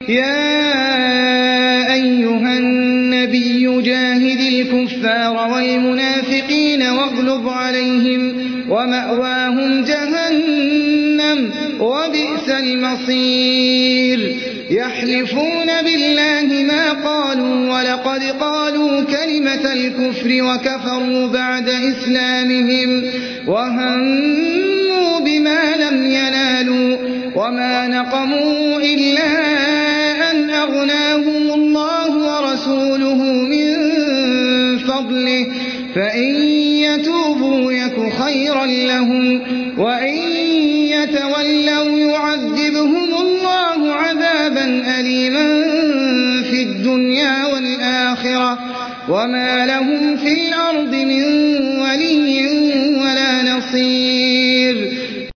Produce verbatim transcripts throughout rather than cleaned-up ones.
يا أيها النبي جاهد الكفار والمنافقين واغلظ عليهم ومأواهم جهنم وبئس المصير يحلفون بالله ما قالوا ولقد قالوا كلمة الكفر وكفروا بعد إسلامهم وهموا بما لم ينالوا وما نقموا إلا أن أغناهم الله ورسوله من فضله فإن يتوبوا يك خيرا لهم وإن يتولوا يعذبهم الله عذابا أليما في الدنيا والآخرة وما لهم في الأرض من ولي ولا نصير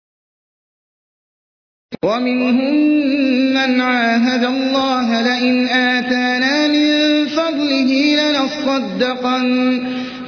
ومنهم من عاهد الله لئن آتانا من فضله لنصدقن,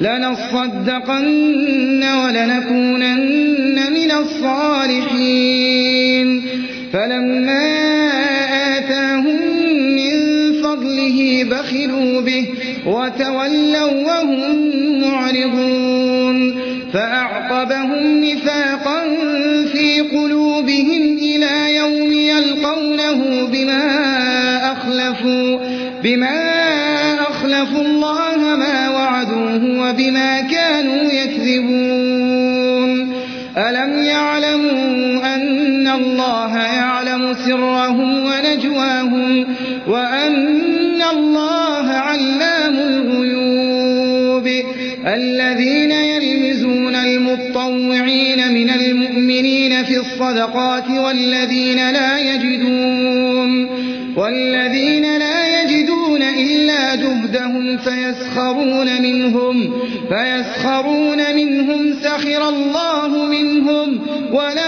لنصدقن ولنكونن من الصالحين فلما آتاهم من فضله بخلوا به وتولوا وهم معرضون فأعقبهم نفاقا في قلوبهم إلى يوم يلقونه بما أخلفوا, بما أخلفوا الله ما وعدوه وبما كانوا يكذبون ألم يعلموا أن الله يعلم سرهم ونجواهم وأن الله علام الغيوب الذين يلمزون المطوعين من المؤمنين في الصدقات والذين لا يجدون والذين لا يجدون إلا جهدهم فيسخرون منهم فيسخرون منهم سخر الله منهم ولا